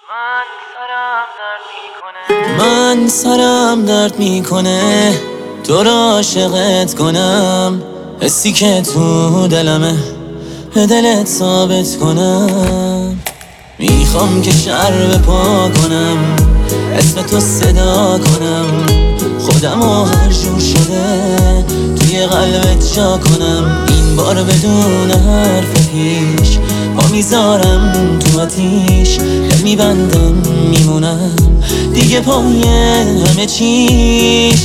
من سرم درد میکنه تو را عاشقت کنم، حسی که تو دلمه به دلت ثابت کنم. میخوام که شر به پا کنم، اسم تو صدا کنم، خودمو هر جور شده توی قلبت جا کنم. این بار بدون حرف پیش پا میذارم تو آتیش، دل میبندم میمونم دیگه پای همه چیش.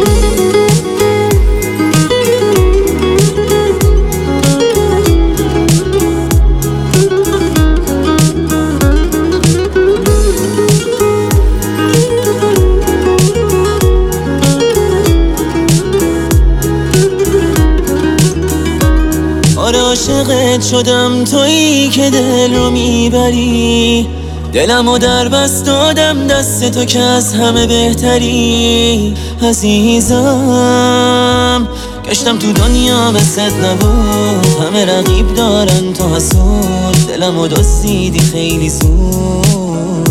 عاشقت شدم، تویی که دل رو میبری، دلمو در بست دادم دست تو که از همه بهتری. عزیزم گشتم تو دنیا مثلت نبود، همه رقیب دارن تو حسود، دلمو دزدیدی خیلی زود.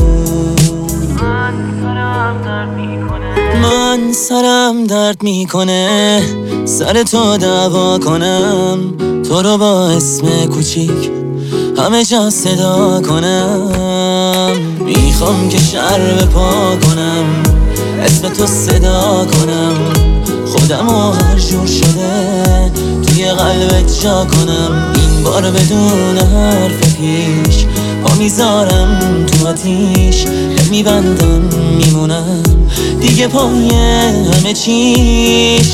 من سرم درد میکنه سر تو دعوا کنم، تو رو با اسم کوچیک همه جا صدا کنم. میخوام که شر به پا کنم، اسم تو صدا کنم، خودمو هر جور شده توی قلبت جا کنم. این بار بدون حرف پیش پا میذارم تو آتیش، دل میبندم میمونم دیگه پای همه چیش.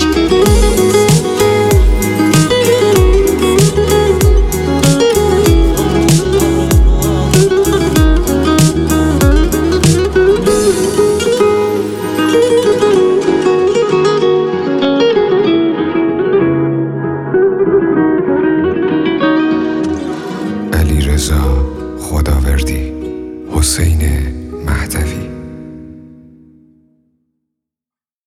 علیرضا خداوردی، حسین